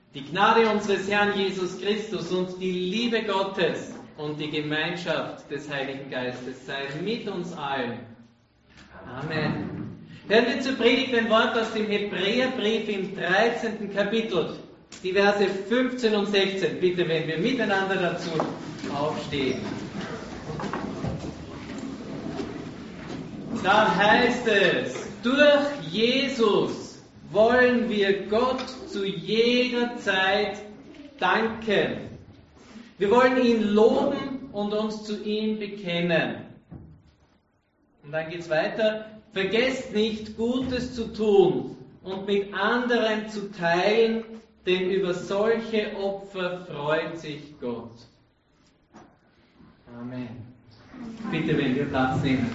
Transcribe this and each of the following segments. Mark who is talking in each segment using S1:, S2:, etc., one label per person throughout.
S1: Die Gnade unseres Herrn Jesus Christus und die Liebe Gottes und die Gemeinschaft des Heiligen Geistes sei mit uns allen. Amen. Hören wir zur Predigt ein Wort aus dem Hebräerbrief im 13. Kapitel, die Verse 15 und 16. Bitte, wenn wir miteinander dazu aufstehen. Da heißt es, durch Jesus wollen wir Gott zu jeder Zeit danken. Wir wollen ihn loben und uns zu ihm bekennen. Und dann geht es weiter. Vergesst nicht, Gutes zu tun und mit anderen zu teilen, denn über solche Opfer freut sich Gott. Amen. Bitte, wenn wir Platz nehmen.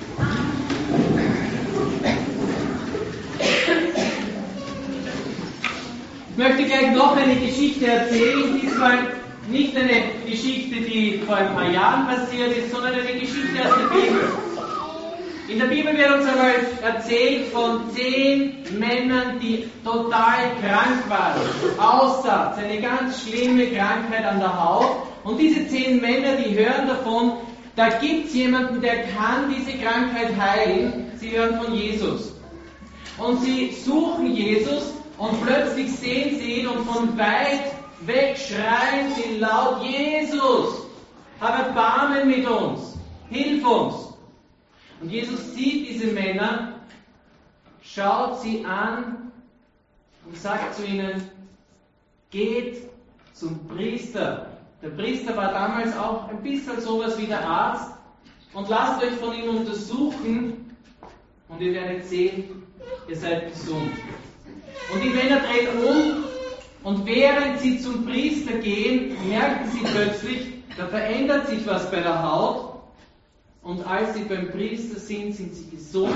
S1: Ich möchte gleich noch eine Geschichte erzählen, diesmal nicht eine Geschichte, die vor ein paar Jahren passiert ist, sondern eine Geschichte aus der Bibel. In der Bibel wird uns einmal erzählt von 10 Männern, die total krank waren. Aussatz, eine ganz schlimme Krankheit an der Haut. Und diese 10 Männer, die hören davon, da gibt es jemanden, der kann diese Krankheit heilen. Sie hören von Jesus. Und sie suchen Jesus und plötzlich sehen sie ihn und von weit weg schreien sie laut: Jesus, hab Erbarmen mit uns, hilf uns. Und Jesus sieht diese Männer, schaut sie an und sagt zu ihnen: geht zum Priester. Der Priester war damals auch ein bisschen sowas wie der Arzt, und lasst euch von ihm untersuchen und ihr werdet sehen, ihr seid gesund. Und die Männer drehen um und während sie zum Priester gehen, merken sie plötzlich, da verändert sich was bei der Haut. Und als sie beim Priester sind, sind sie gesund.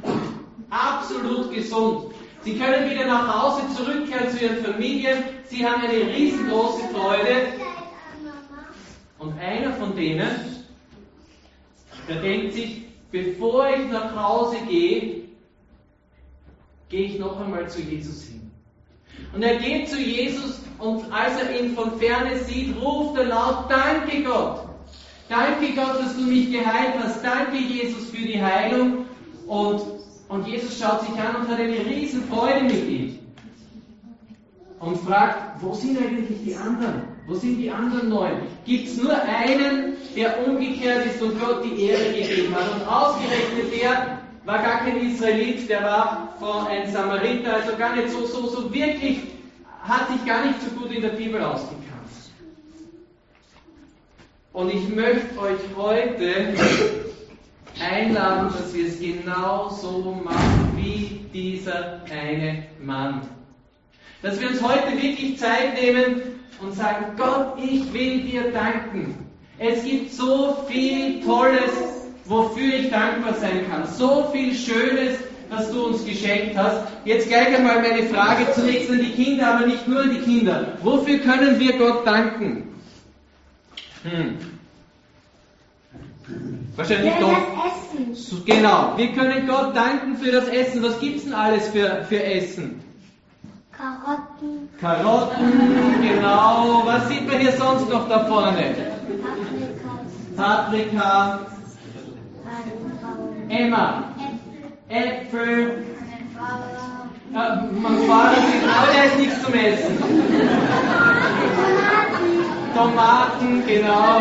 S1: Absolut gesund. Sie können wieder nach Hause zurückkehren zu ihren Familien. Sie haben eine riesengroße Freude. Und einer von denen, der denkt sich, bevor ich nach Hause gehe, gehe ich noch einmal zu Jesus hin. Und er geht zu Jesus und als er ihn von Ferne sieht, ruft er laut: Danke Gott! Danke Gott, dass du mich geheilt hast. Danke Jesus für die Heilung. Und Jesus schaut sich an und hat eine riesen Freude mit ihm. Und fragt, wo sind eigentlich die anderen? Wo sind die anderen 9? Gibt es nur einen, der umgekehrt ist und Gott die Ehre gegeben hat? Und ausgerechnet der war gar kein Israelit, der war ein Samariter, also gar nicht so wirklich, hat sich gar nicht so gut in der Bibel ausgekannt. Und ich möchte euch heute einladen, dass wir es genau so machen wie dieser eine Mann. Dass wir uns heute wirklich Zeit nehmen und sagen: Gott, ich will dir danken. Es gibt so viel Tolles, wofür ich dankbar sein kann. So viel Schönes, was du uns geschenkt hast. Jetzt gleich einmal meine Frage zunächst an die Kinder, aber nicht nur an die Kinder. Wofür können wir Gott danken? Wahrscheinlich
S2: für
S1: doch.
S2: Das Essen.
S1: So, genau, wir können Gott danken für das Essen. Was gibt's denn alles für Essen?
S2: Karotten.
S1: Karotten, genau. Was sieht man hier sonst noch da vorne? Paprika. Emma. Äpfel. Man fahrt aber der ist nichts zum Essen. Tomaten, genau.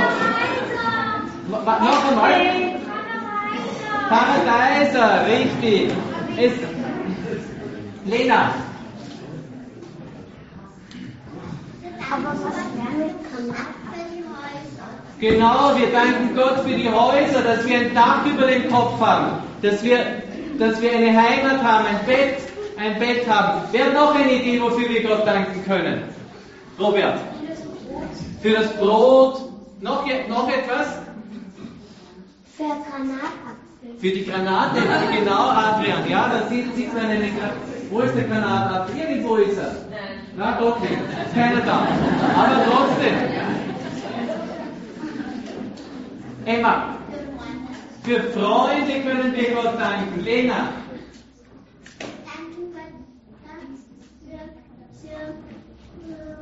S1: Noch einmal. Paradeiser, richtig. Lena.
S2: Aber was wäre mit Granaten?
S1: Genau, wir danken Gott für die Häuser, dass wir ein Dach über dem Kopf haben, dass wir eine Heimat haben, ein Bett haben. Wer hat noch eine Idee, wofür wir Gott danken können? Robert? Für das Brot. Noch etwas?
S2: Für Granatapfel.
S1: Für die Granate, genau, Adrian. Ja, da sieht man eine Granate. Wo ist der Granatapfel? Irgendwo ist er. Na, doch nicht. Ist keiner da. Aber trotzdem. Emma. Für Freunde können wir Gott danken. Lena.
S2: Danke Gott für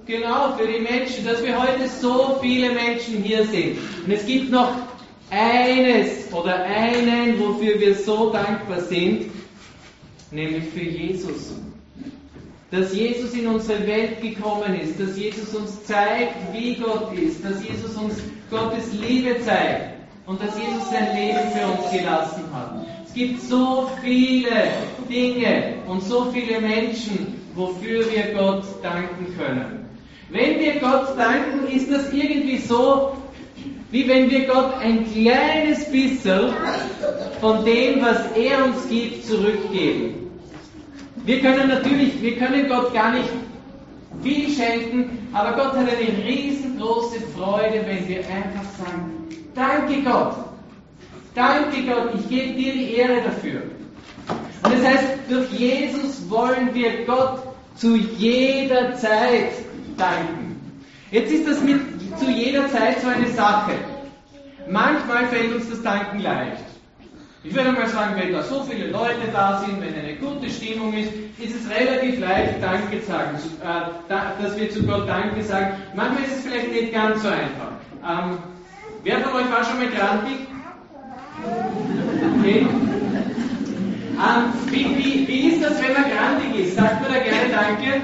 S1: Genau, für die Menschen, dass wir heute so viele Menschen hier sind. Und es gibt noch eines oder einen, wofür wir so dankbar sind, nämlich für Jesus. Dass Jesus in unsere Welt gekommen ist, dass Jesus uns zeigt, wie Gott ist, dass Jesus uns Gottes Liebe zeigt und dass Jesus sein Leben für uns gelassen hat. Es gibt so viele Dinge und so viele Menschen, wofür wir Gott danken können. Wenn wir Gott danken, ist das irgendwie so, wie wenn wir Gott ein kleines bisschen von dem, was er uns gibt, zurückgeben. Wir können Gott gar nicht viel schenken, aber Gott hat eine riesengroße Freude, wenn wir einfach sagen, danke Gott, ich gebe dir die Ehre dafür. Und das heißt, durch Jesus wollen wir Gott zu jeder Zeit danken. Jetzt ist das mit zu jeder Zeit so eine Sache. Manchmal fällt uns das Danken leicht. Ich würde mal sagen, wenn da so viele Leute da sind, wenn eine gute Stimmung ist, ist es relativ leicht, Danke sagen, dass wir zu Gott Danke sagen. Manchmal ist es vielleicht nicht ganz so einfach. Wer von euch war schon mal grantig? Okay. Wie ist das, wenn man grantig ist? Sagt man da gerne Danke?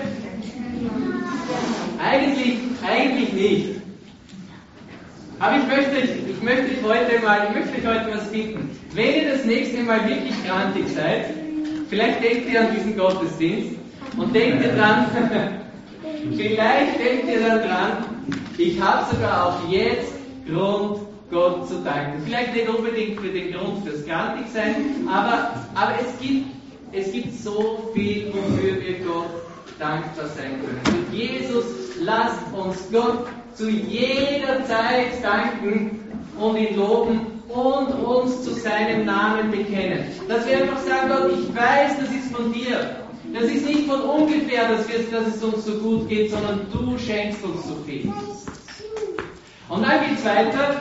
S1: Eigentlich nicht. Aber ich möchte euch heute was bitten. Wenn ihr das nächste Mal wirklich grantig seid, vielleicht denkt ihr an diesen Gottesdienst und denkt ihr dran, ich habe sogar auch jetzt Grund, Gott zu danken. Vielleicht nicht unbedingt für den Grund fürs Grantigsein, aber es gibt so viel, wofür wir Gott dankbar sein können. Und Jesus, lasst uns Gott zu jeder Zeit danken und ihn loben und uns zu seinem Namen bekennen. Dass wir einfach sagen, Gott, ich weiß, das ist von dir. Das ist nicht von ungefähr, dass es uns so gut geht, sondern du schenkst uns so viel. Und dann geht es weiter.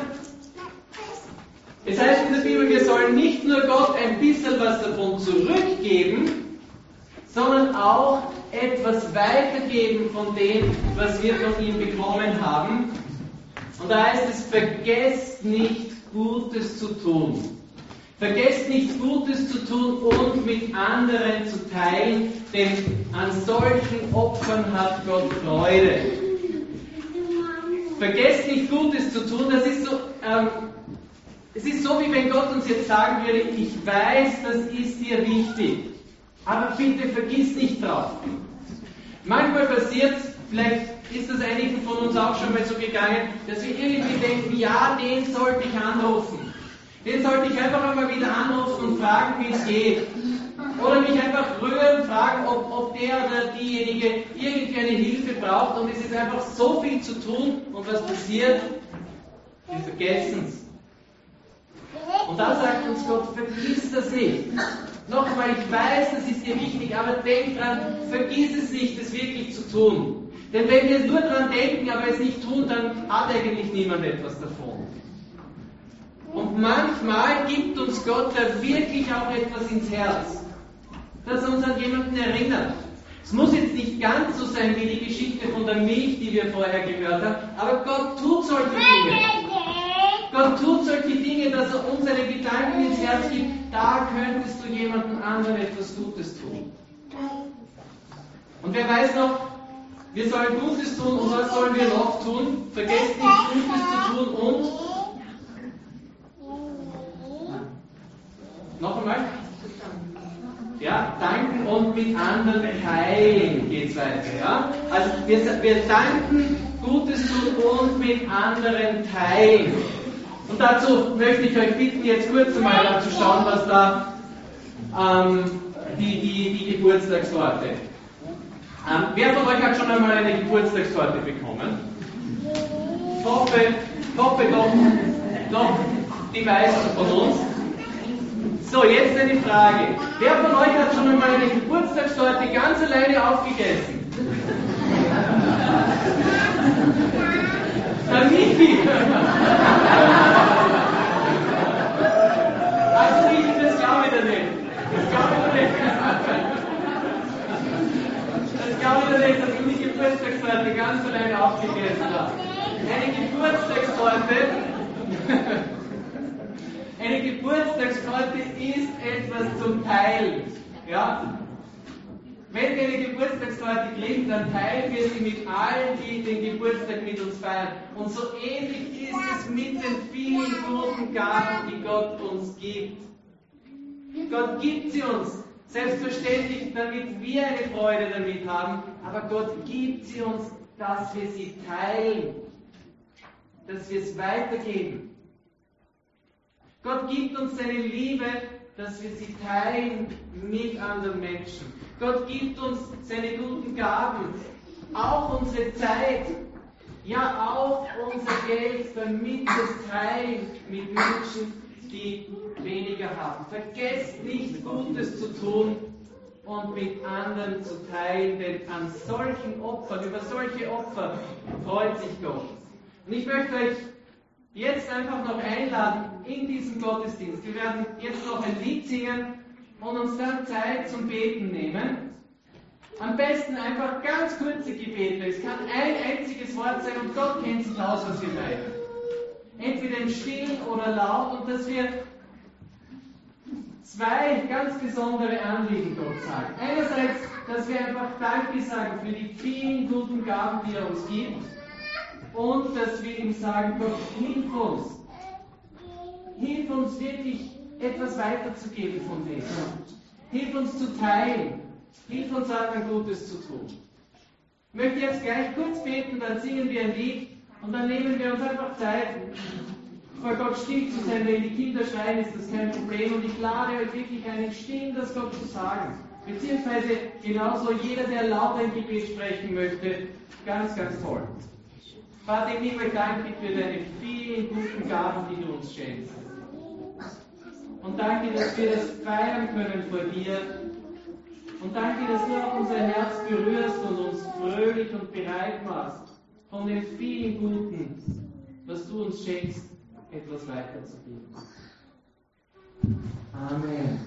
S1: Es heißt in der Bibel, wir sollen nicht nur Gott ein bisschen was davon zurückgeben, sondern auch etwas weitergeben von dem, was wir von ihm bekommen haben. Und da heißt es, vergesst nicht Gutes zu tun. Vergesst nicht Gutes zu tun und mit anderen zu teilen, denn an solchen Opfern hat Gott Freude. Vergesst nicht Gutes zu tun, das ist so, es ist so, wie wenn Gott uns jetzt sagen würde, ich weiß, das ist dir wichtig, aber bitte vergiss nicht drauf. Manchmal passiert es, vielleicht ist das einigen von uns auch schon mal so gegangen, dass wir irgendwie denken, ja, den sollte ich anrufen. Den sollte ich einfach einmal wieder anrufen und fragen, wie es geht. Oder mich einfach rühren und fragen, ob der oder diejenige irgendwie eine Hilfe braucht. Und es ist einfach so viel zu tun. Und was passiert? Wir vergessen es. Und da sagt uns Gott, vergiss das nicht. Nochmal, ich weiß, das ist dir wichtig, aber denk dran, vergiss es nicht, es wirklich zu tun. Denn wenn wir nur dran denken, aber es nicht tun, dann hat eigentlich niemand etwas davon. Und manchmal gibt uns Gott da wirklich auch etwas ins Herz, das uns an jemanden erinnert. Es muss jetzt nicht ganz so sein wie die Geschichte von der Milch, die wir vorher gehört haben, aber Gott tut solche Dinge. Gott tut solche Dinge, dass er uns eine Gedanken ins Herz gibt, da könntest du jemandem anderen etwas Gutes tun. Und wer weiß noch, wir sollen Gutes tun und was sollen wir noch tun? Vergesst nicht Gutes zu tun und noch einmal? Ja, danken und mit anderen teilen geht es weiter. Ja? Also wir danken, Gutes tun und mit anderen teilen. Und dazu möchte ich euch bitten, jetzt kurz einmal anzuschauen, was da die Geburtstagstorte. Wer von euch hat schon einmal eine Geburtstagstorte bekommen? Ich hoffe doch die meisten von uns. So, jetzt eine Frage. Wer von euch hat schon einmal eine Geburtstagstorte ganz alleine aufgegessen? Der Michi! Also Michi, das glaube ich dir nicht. Das glaube nicht, dass du die Geburtstagstorte ganz alleine aufgegessen hast. Eine Geburtstagstorte ist etwas zum Teilen. Ja? Wenn wir eine Geburtstagstorte kriegen, dann teilen wir sie mit allen, die den Geburtstag mit uns feiern. Und so ähnlich ist es mit den vielen guten Gaben, die Gott uns gibt. Gott gibt sie uns, selbstverständlich, damit wir eine Freude damit haben, aber Gott gibt sie uns, dass wir sie teilen, dass wir es weitergeben. Gott gibt uns seine Liebe, dass wir sie teilen mit anderen Menschen. Gott gibt uns seine guten Gaben, auch unsere Zeit, ja auch unser Geld, damit wir es teilen mit Menschen, die weniger haben. Vergesst nicht, Gutes zu tun und mit anderen zu teilen, denn an solchen Opfern, über solche Opfer freut sich Gott. Und ich möchte euch jetzt einfach noch einladen in diesen Gottesdienst. Wir werden jetzt noch ein Lied singen und uns dann Zeit zum Beten nehmen. Am besten einfach ganz kurze Gebete. Es kann ein einziges Wort sein und Gott kennt sich aus, was wir meinen. Entweder im Stillen oder laut, und dass wir zwei ganz besondere Anliegen Gott sagen. Einerseits, dass wir einfach Danke sagen für die vielen guten Gaben, die er uns gibt, und dass wir ihm sagen, Gott, hilf uns wirklich etwas weiterzugeben von dem. Hilf uns zu teilen. Hilf uns anderen Gutes zu tun. Ich möchte jetzt gleich kurz beten, dann singen wir ein Lied und dann nehmen wir uns einfach Zeit, vor Gott still zu sein. Wenn die Kinder schreien, ist das kein Problem, und ich lade euch wirklich ein, still das Gott zu sagen. Beziehungsweise genauso jeder, der laut ein Gebet sprechen möchte, ganz, ganz toll. Vater im Himmel, danke für deine vielen guten Gaben, die du uns schenkst. Und danke, dass wir das feiern können vor dir. Und danke, dass du auch unser Herz berührst und uns fröhlich und bereit machst, von dem vielen Guten, was du uns schenkst, etwas weiterzugeben. Amen.